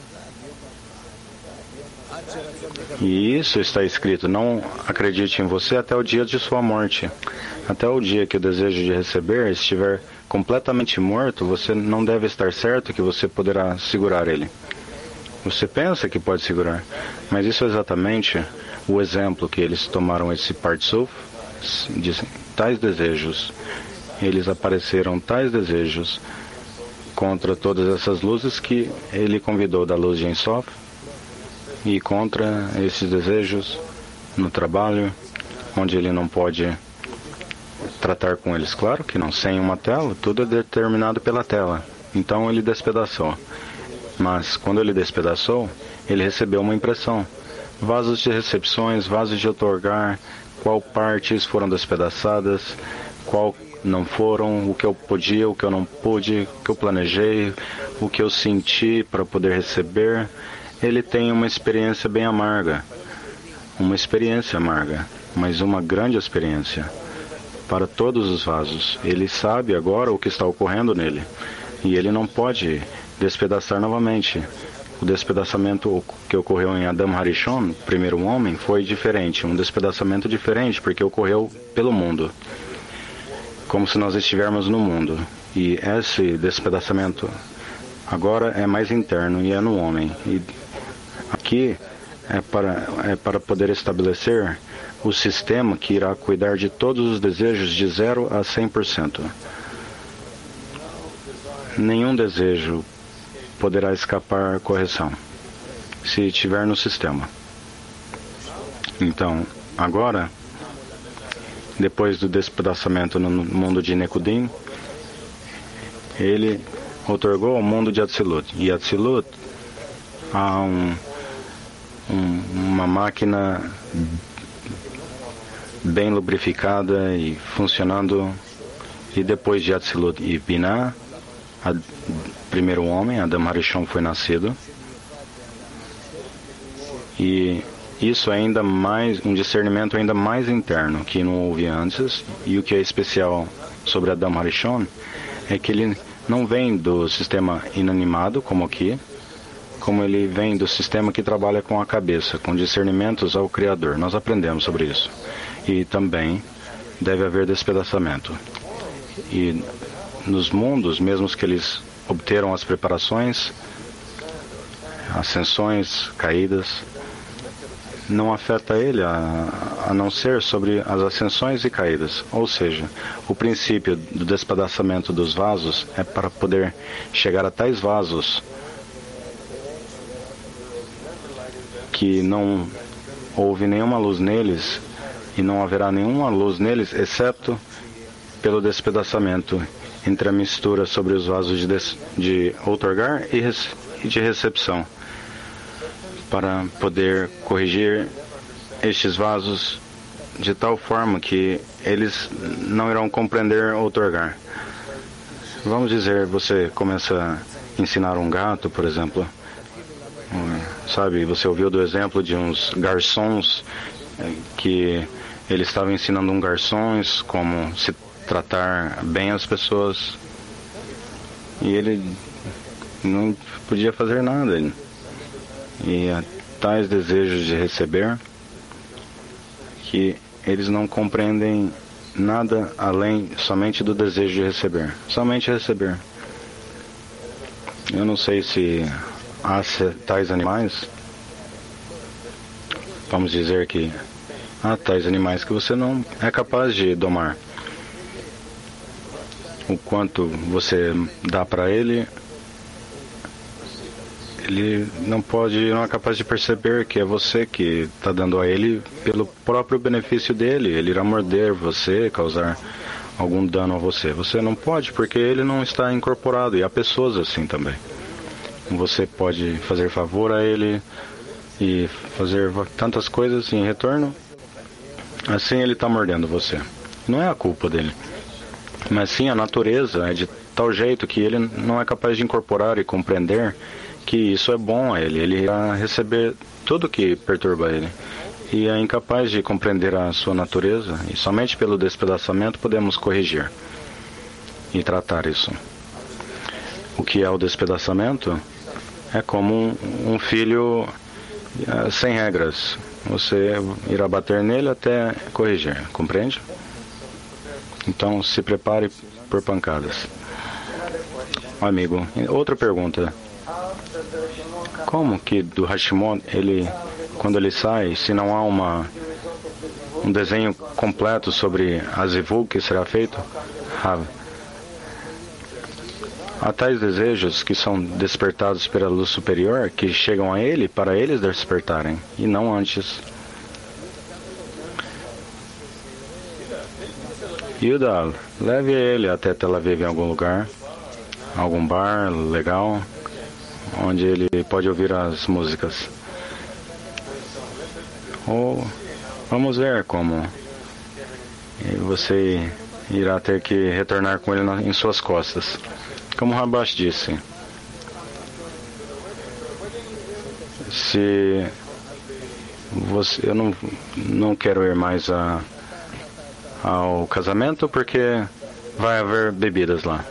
S4: E isso está escrito: não acredite em você até o dia de sua morte. Até o dia que o desejo de receber estiver completamente morto, você não deve estar certo que você poderá segurar ele. Você pensa que pode segurar, mas isso é exatamente o exemplo que eles tomaram esse Partsuf, dizem, tais desejos, eles apareceram tais desejos contra todas essas luzes que ele convidou da luz de Ensof, e contra esses desejos no trabalho, onde ele não pode tratar com eles. Claro que não, sem uma tela, tudo é determinado pela tela. Então ele despedaçou. Mas quando ele despedaçou, ele recebeu uma impressão. Vasos de recepções, vasos de otorgar, qual partes foram despedaçadas, qual não foram, o que eu podia, o que eu não pude, o que eu planejei, o que eu senti para poder receber. Ele tem uma experiência bem amarga. uma experiência amarga, mas uma grande experiência para todos os vasos. Ele sabe agora o que está ocorrendo nele e ele não pode despedaçar novamente. O despedaçamento que ocorreu em Adam Harishon, primeiro homem, foi diferente, um despedaçamento diferente, porque ocorreu pelo mundo, como se nós estivéssemos no mundo. E esse despedaçamento agora é mais interno e é no homem. E aqui é para poder estabelecer o sistema que irá cuidar de todos os desejos de 0 a 100%. Nenhum desejo poderá escapar correção, se estiver no sistema. Então, agora, depois do despedaçamento no mundo de Nekudim, ele outorgou ao mundo de Atzilut. E Atzilut há uma máquina bem lubrificada e funcionando. E depois de Atzilut e Binah, primeiro homem, Adam Harishon, foi nascido. E isso é ainda mais, um discernimento ainda mais interno, que não houve antes. E o que é especial sobre Adam Harishon é que ele não vem do sistema inanimado, como aqui, como ele vem do sistema que trabalha com a cabeça, com discernimentos ao Criador. Nós aprendemos sobre isso. E também deve haver despedaçamento. E nos mundos, mesmo que eles obteram as preparações, ascensões, caídas, não afeta ele a não ser sobre as ascensões e caídas. Ou seja, o princípio do despedaçamento dos vasos é para poder chegar a tais vasos que não houve nenhuma luz neles e não haverá nenhuma luz neles, exceto pelo despedaçamento entre a mistura sobre os vasos de outorgar e de recepção, para poder corrigir estes vasos de tal forma que eles não irão compreender outorgar. Vamos dizer, você começa a ensinar um gato, por exemplo, sabe, você ouviu do exemplo de uns garçons que eles estavam ensinando garçons como se tratar bem as pessoas e ele não podia fazer nada. E há tais desejos de receber que eles não compreendem nada além somente do desejo de receber. Somente receber. Eu não sei se há tais animais. Vamos dizer que há tais animais que você não é capaz de domar. O quanto você dá para ele, ele não é capaz de perceber que é você que está dando a ele pelo próprio benefício dele. Ele irá morder você, causar algum dano a você. Você não pode, porque ele não está incorporado. E há pessoas assim também. Você pode fazer favor a ele e fazer tantas coisas em retorno. Assim ele está mordendo você. Não é a culpa dele, mas sim a natureza é de tal jeito que ele não é capaz de incorporar e compreender que isso é bom a ele. Ele irá receber tudo que perturba ele. E é incapaz de compreender a sua natureza. E somente pelo despedaçamento podemos corrigir e tratar isso. O que é o despedaçamento? É como um filho sem regras. Você irá bater nele até corrigir. Compreende? Então se prepare por pancadas. Amigo, outra pergunta. Como que do Hashimon, quando ele sai, se não há um desenho completo sobre a Zivug que será feito? Há tais desejos que são despertados pela luz superior, que chegam a ele para eles despertarem, e não antes. Yudal, leve ele até Tel Aviv em algum lugar, algum bar legal, onde ele pode ouvir as músicas. Ou vamos ver como você irá ter que retornar com ele em suas costas. Como Rabash disse, se eu não quero ir mais ao casamento porque vai haver bebidas lá.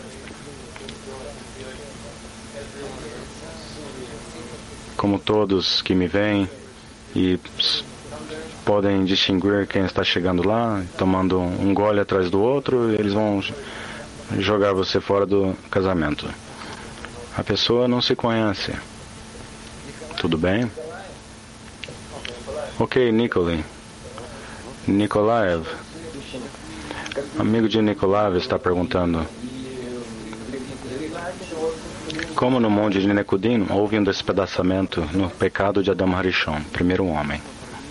S4: Como todos que me veem e podem distinguir quem está chegando lá, tomando um gole atrás do outro, eles vão jogar você fora do casamento. A pessoa não se conhece. Tudo bem? Ok, Nikolaev. Amigo de Nikolaev está perguntando: como no monte de Nekudim houve um despedaçamento no pecado de Adam Harishon, primeiro homem.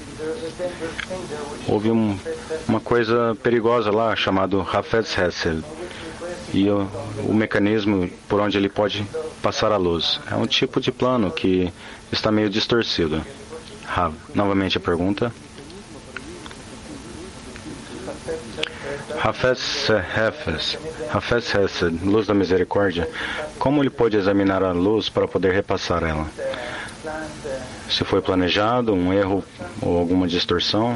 S4: Houve uma coisa perigosa lá chamado Hafetz Hesed. E o mecanismo por onde ele pode passar a luz. É um tipo de plano que está meio distorcido. Novamente a pergunta. Hafetz Hesed, luz da misericórdia, como ele pode examinar a luz para poder repassar ela? Se foi planejado, um erro ou alguma distorção?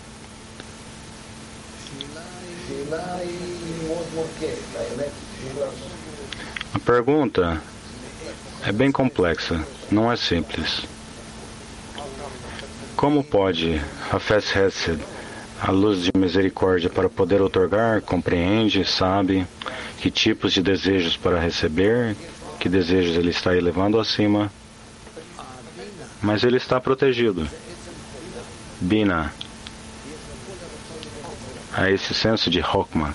S4: A pergunta é bem complexa, não é simples. Como pode Hafetz Hesed, a luz de misericórdia, para poder outorgar, compreende, sabe que tipos de desejos para receber, que desejos ele está elevando acima, mas ele está protegido. Bina, a esse senso de Hokmah,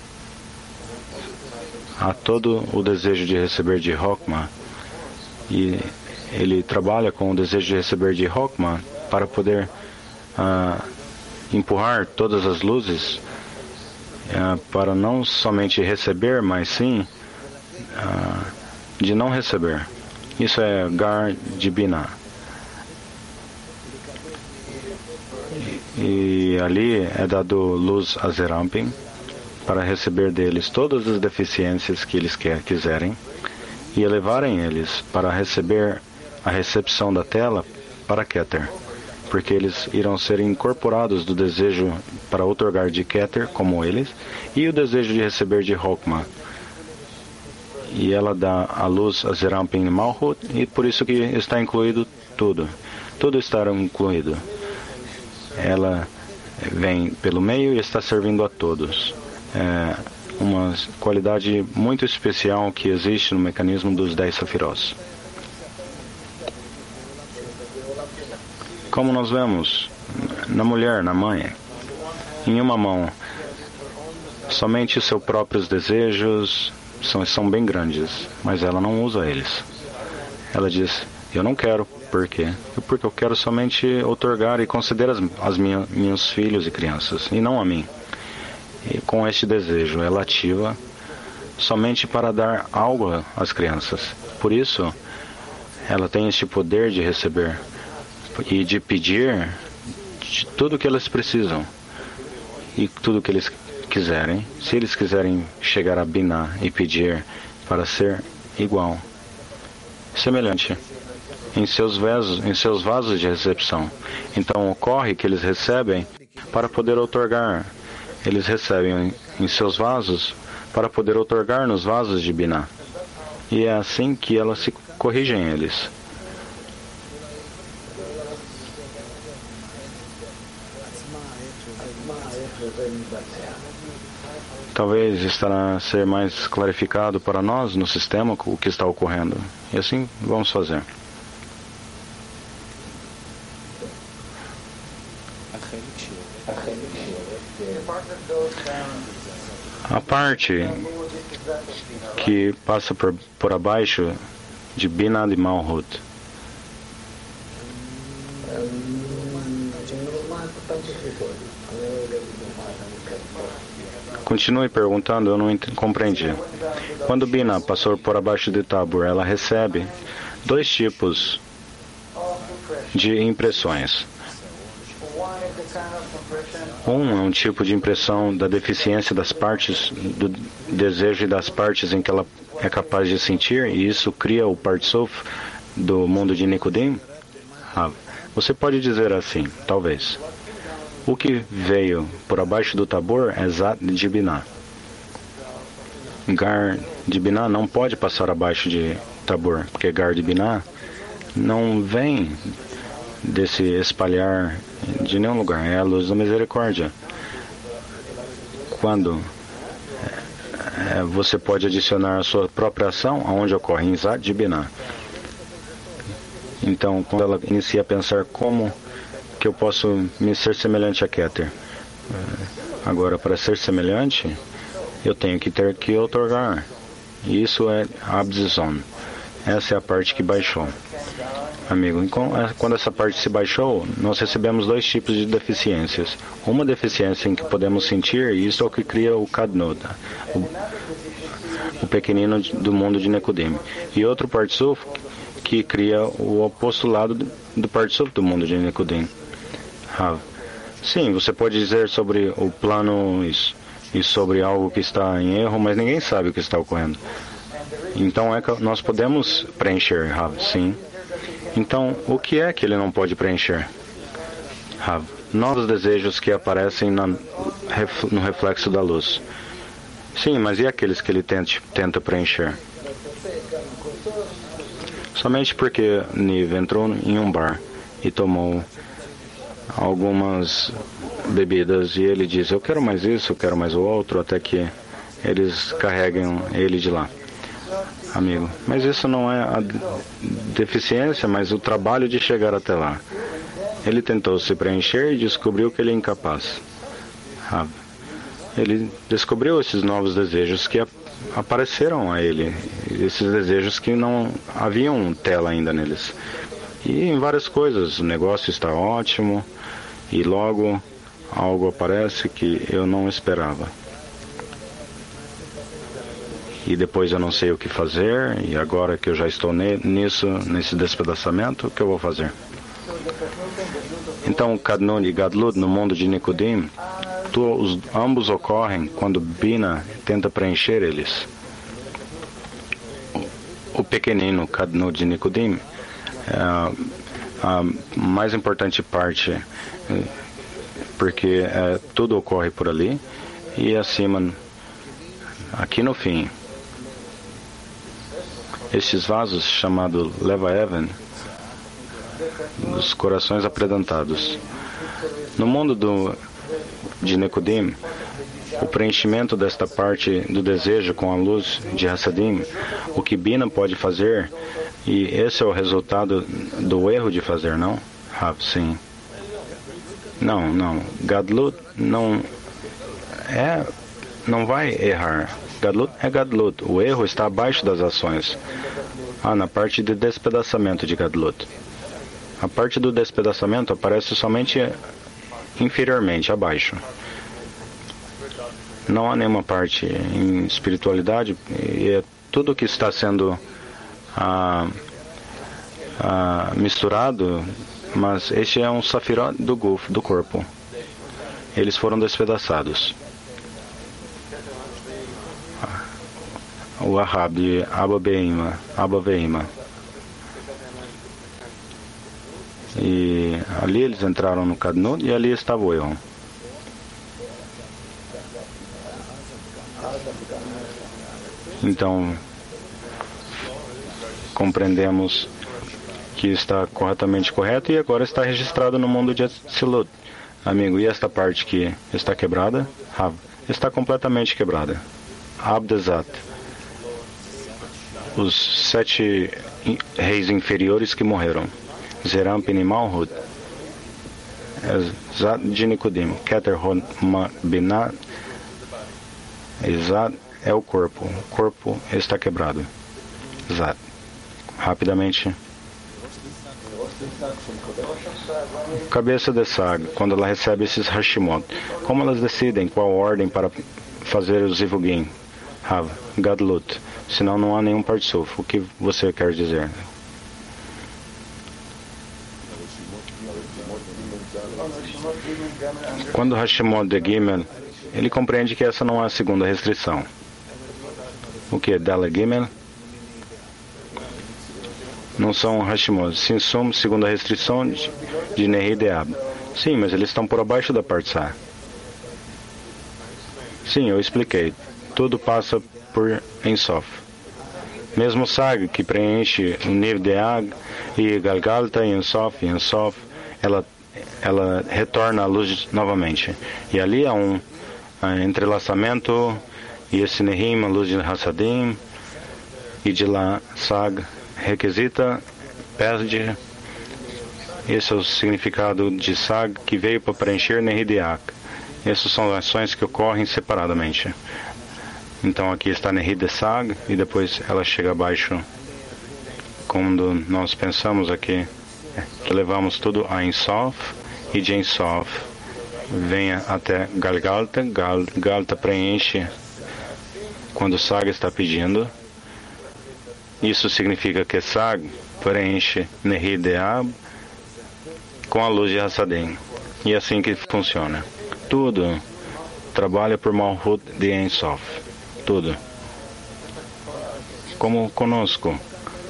S4: há todo o desejo de receber de Hokmah, e ele trabalha com o desejo de receber de Hokmah para poder empurrar todas as luzes para não somente receber, mas sim de não receber. Isso é Gar de Binah. E ali é dado luz a Zerampin para receber deles todas as deficiências que eles quiserem e elevarem eles para receber a recepção da tela para Keter, porque eles irão ser incorporados do desejo para outorgar de Keter, como eles, e o desejo de receber de Hokmah. E ela dá a luz a Zerampin e Malhut, e por isso que está incluído tudo. Tudo está incluído. Ela vem pelo meio e está servindo a todos. É uma qualidade muito especial que existe no mecanismo dos 10 Safirós. Como nós vemos na mulher, na mãe, em uma mão, somente seus próprios desejos são bem grandes, mas ela não usa eles. Ela diz: eu não quero. Por quê? Porque eu quero somente outorgar e considerar meus filhos e crianças, e não a mim. E com este desejo, ela ativa somente para dar algo às crianças. Por isso, ela tem este poder de receber e de pedir de tudo o que elas precisam e tudo o que eles quiserem. Se eles quiserem chegar a Binah e pedir para ser igual, semelhante, em seus vasos de recepção. Então ocorre que eles recebem para poder outorgar. Eles recebem em seus vasos para poder outorgar nos vasos de Binah. E é assim que elas se corrigem eles. Talvez estará a ser mais clarificado para nós no sistema o que está ocorrendo. E assim vamos fazer. A parte que passa por abaixo de Binah de Malhut. Continue perguntando, eu não compreendi. Quando Binah passou por abaixo de Tabor, ela recebe 2 tipos de impressões. É um tipo de impressão da deficiência das partes do desejo e das partes em que ela é capaz de sentir, e isso cria o Partsuf do mundo de Nikudim. Você pode dizer assim, talvez. O que veio por abaixo do Tabor é Zat de Binah. Gar de Binah não pode passar abaixo de Tabor, porque Gar de Binah não vem desse espalhar de nenhum lugar, é a luz da misericórdia. Quando você pode adicionar a sua própria ação aonde ocorre em Zat de Binah. Então, quando ela inicia a pensar como que eu posso me ser semelhante a Keter. Agora, para ser semelhante, eu tenho que ter que otorgar. E isso é Abzizon. Essa é a parte que baixou. Amigo, quando essa parte se baixou, nós recebemos dois tipos de deficiências. Uma deficiência em que podemos sentir, e isso é o que cria o Kadnud, o pequenino do mundo de Nekudim. E outro Partsuf, que cria o oposto lado do Partsuf do mundo de Nekudim. Sim, você pode dizer sobre o plano e sobre algo que está em erro, mas ninguém sabe o que está ocorrendo. Então nós podemos preencher, sim. Então, o que é que ele não pode preencher? Novos desejos que aparecem no reflexo da luz. Sim, mas e aqueles que ele tenta preencher? Somente porque Niv entrou em um bar e tomou algumas bebidas e ele diz, eu quero mais isso, eu quero mais o outro, até que eles carregam ele de lá. Amigo, mas isso não é a deficiência, mas o trabalho de chegar até lá. Ele tentou se preencher e descobriu que ele é incapaz. Ele descobriu esses novos desejos que apareceram a ele, esses desejos que não haviam tela ainda neles. E em várias coisas, o negócio está ótimo e logo algo aparece que eu não esperava. E depois eu não sei o que fazer, e agora que eu já estou nesse despedaçamento, o que eu vou fazer? Então, Kadnud e Gadlut no mundo de Nikudim, ambos ocorrem quando Bina tenta preencher eles. O pequenino Kadnud de Nikudim é a mais importante parte, porque tudo ocorre por ali, e acima, aqui no fim, estes vasos chamados Leva Even, dos corações apredantados. No mundo de Nekudim, o preenchimento desta parte do desejo com a luz de Hassadim, o que Bina pode fazer, e esse é o resultado do erro de fazer, não? Sim. Não. Gadlut não vai errar. Gadlut é Gadlut. O erro está abaixo das ações. Na parte de despedaçamento de Gadlut. A parte do despedaçamento aparece somente inferiormente, abaixo. Não há nenhuma parte em espiritualidade, e é tudo que está sendo misturado, mas este é um safirot do corpo. Eles foram despedaçados. O Ahab de Abba Veima. E ali eles entraram no Kadnud e ali estava o erro. Então, compreendemos que está corretamente correto e agora está registrado no mundo de Atzilut. Amigo, e esta parte que está quebrada? Está completamente quebrada. Abdezat. Os 7 reis inferiores que morreram. Zeramp e Malhut. Zat de Nikudim. Keter Binah. Zat é o corpo. O corpo está quebrado. Zat. Rapidamente. Cabeça de Sag, quando ela recebe esses Hashimot, como elas decidem qual ordem para fazer os Zivugim? Gadlut. Senão não há nenhum Partsuf. O que você quer dizer? Quando Hashimot de Gimel, ele compreende que essa não é a segunda restrição. O que é Dala Gimel? não são Hashimot. Sinsum, segundo a restrição de Nehi Deab. Sim, mas eles estão por abaixo da Partsá. Sim, eu expliquei. Tudo passa por Ensof. Mesmo Sag, que preenche o Niv Deag e Galgalta e Ensof, ela retorna à luz novamente. E ali há um entrelaçamento, e esse Nehim, a luz de Hassadim, e de lá Sag requisita, perde. Esse é o significado de Sag, que veio para preencher Nehideak. Essas são ações que ocorrem separadamente. Então aqui está Nehide Sag, e depois ela chega abaixo. Quando nós pensamos aqui, que levamos tudo a Ensof, e de Ensof venha até Galgalta. Galgalta preenche quando Sag está pedindo. Isso significa que Sag preenche Nehideab com a luz de Hassadim. E é assim que funciona. Tudo trabalha por Malhut de Ensof. Tudo. Como conosco.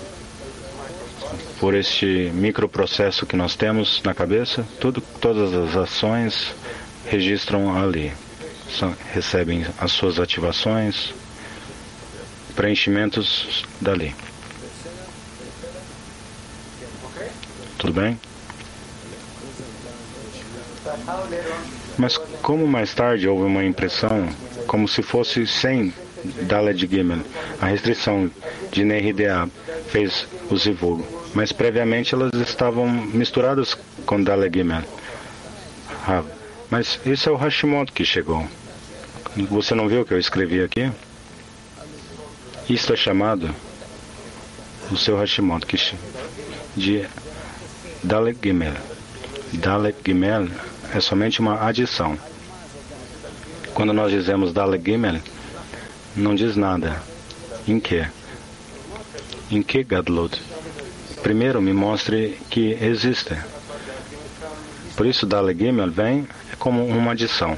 S4: Por este microprocesso que nós temos na cabeça, todas as ações registram ali. Recebem as suas ativações, preenchimentos dali. Tudo bem? Mas como mais tarde houve uma impressão, como se fosse sem Daled Gimel, a restrição de Nehideab fez o Zivug, mas previamente elas estavam misturadas com Daled Gimel. Mas esse é o Hashimot que chegou. Você não viu o que eu escrevi aqui? Isto é chamado o seu Hashimot de Daled Gimel. Daled Gimel é somente uma adição. Quando nós dizemos Daled Gimel, não diz nada. Em que? Em que Gadlut? Primeiro me mostre que existe. Por isso Daled Gimel vem como uma adição.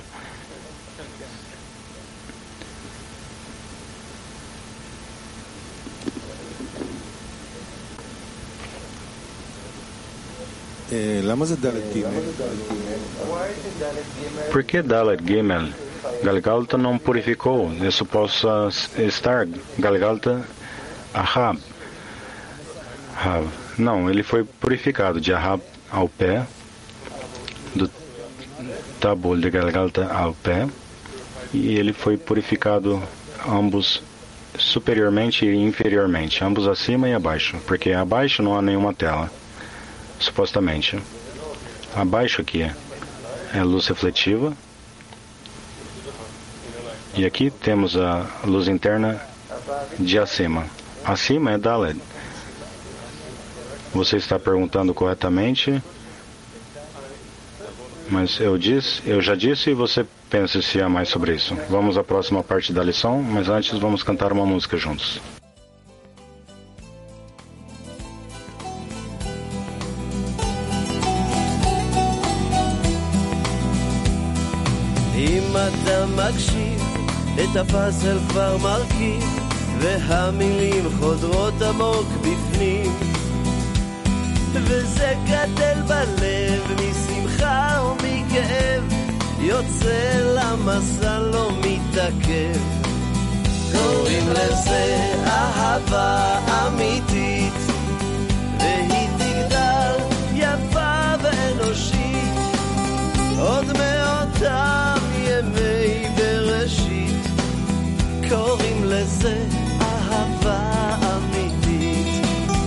S4: Por que Daled Gimel? Galgalta não purificou. Isso possa estar Galgalta Ahab. Não, ele foi purificado de Ahab ao pé, do Tabul de Galgalta ao pé, e ele foi purificado ambos superiormente e inferiormente, ambos acima e abaixo, porque abaixo não há nenhuma tela. Supostamente. Abaixo aqui é luz refletiva. E aqui temos a luz interna de acima. Acima é Daled. Você está perguntando corretamente. Mas eu já disse e você pensa se há mais sobre isso. Vamos à próxima parte da lição, mas antes vamos cantar uma música juntos.
S5: אם אתה מקשיב, את הפאזל כבר מרכיב, והמילים חודרות עמוק בפנים, וזה גדל בלב משמחה ומכאב, יוצא למסע לא מתעכב. קוראים לזה אהבה אמיתית, והיא תגדל יפה ואנושית, עוד מאותם ימי בראשית. קוראים לזה אהבה אמיתית.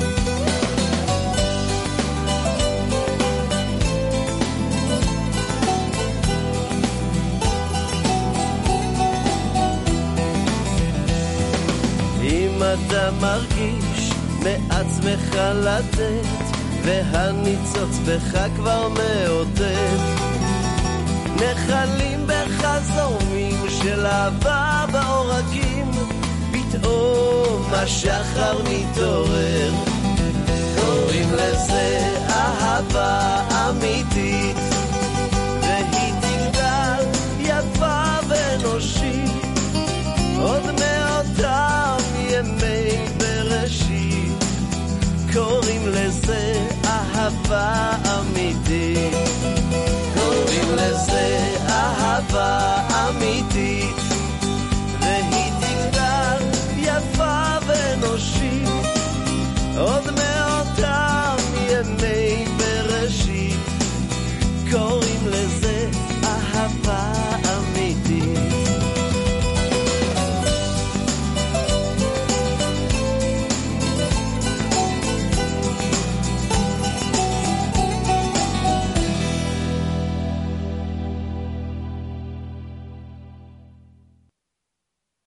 S5: אם אתה מרגיש מעצמך לתת, והניצוץ בך כבר מאותת, נחלים בחזומים של אהבה בעורקים, פתאום השחר מתעורר. קוראים לזה אהבה אמיתית,